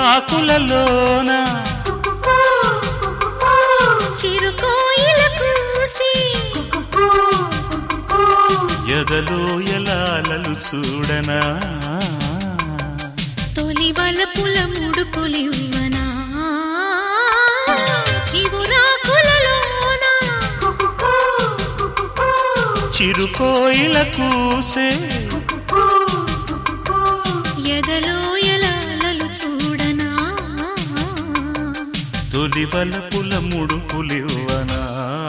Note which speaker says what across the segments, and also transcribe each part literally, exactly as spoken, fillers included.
Speaker 1: చివురాకులలోన
Speaker 2: చిరుకోయిల కూసి
Speaker 1: ఎదలో ఎలాలలు చూడనా
Speaker 2: తొలి వలపుల ముడుపులివ్వనా చివురాకులలోన
Speaker 1: చిరుకోయిల కూసే
Speaker 2: ఎదలో ఎలాలలు చూడనా
Speaker 1: తొలి వలపుల ముడుపులివ్వనా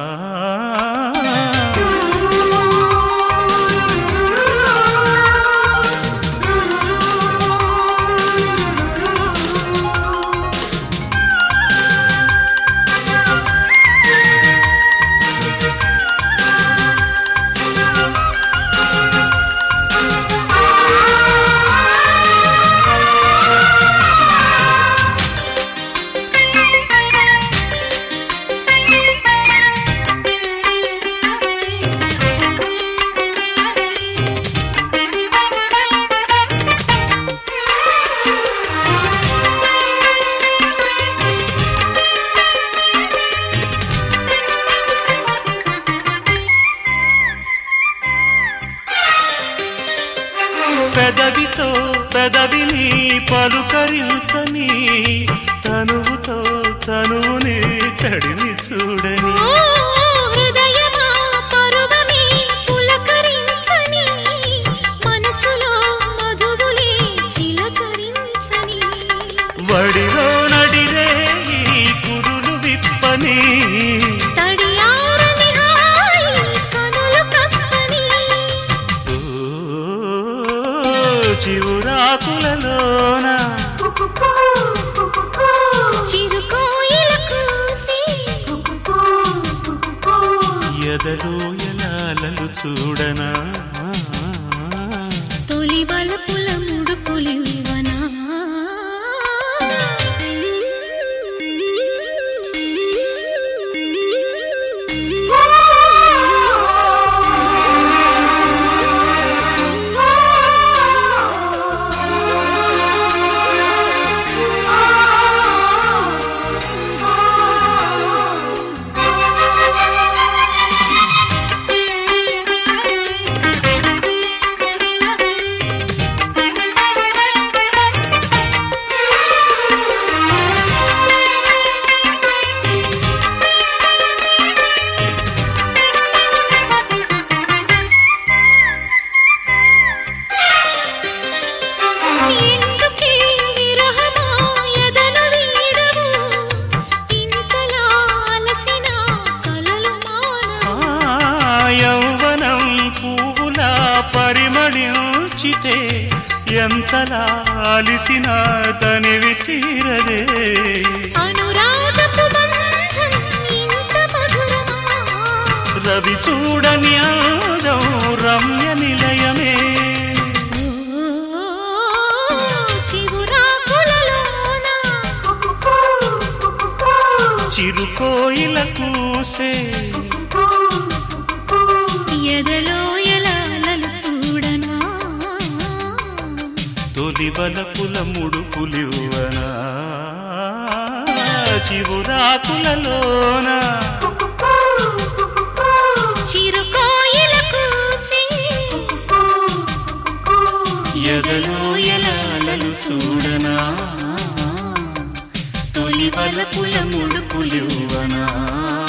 Speaker 1: పెదవితో పెదవిని పలుకరించని తనువుతో తనువుని తడిని చూడని
Speaker 2: హృదయమా పరువమే పులకరించని మనసులో మధువులే చిలకరించని
Speaker 1: వడిలో నడిరే ఈ కురులు విప్పని
Speaker 2: తడియారని హాయి కనులు కప్పని
Speaker 1: చివురాకులలోన
Speaker 2: చిరుకోయిల కూసి
Speaker 1: ఎదలో ఎలాలలు చూడనా
Speaker 2: తొలి వలపుల ముడుపులివ్వనా ఎందుకే విరహమా ఎదను వీడవు ఇంతలా అలసిన కలలు మానవు
Speaker 1: ఆ యౌవనం పువ్వులా పరిమళించితే ఎంతలా అలిసిన తనివి తీరదే
Speaker 2: అనురాగపు బంధం ఇంత మధురమా
Speaker 1: రవి చూడని అందం రమ్య నిలయమే
Speaker 2: చివురాకులలోన
Speaker 1: చిరుకోయిల కూసే
Speaker 2: ఎదలో ఎలాలలు చూడనా
Speaker 1: తొలి వలపుల ముడుపులివ్వనా చివురాకులలోన
Speaker 2: చిరుకోయిల కూసి
Speaker 1: ఎదలో ఎలాలలు చూడనా తొలి వలపుల ముడుపులివ్వనా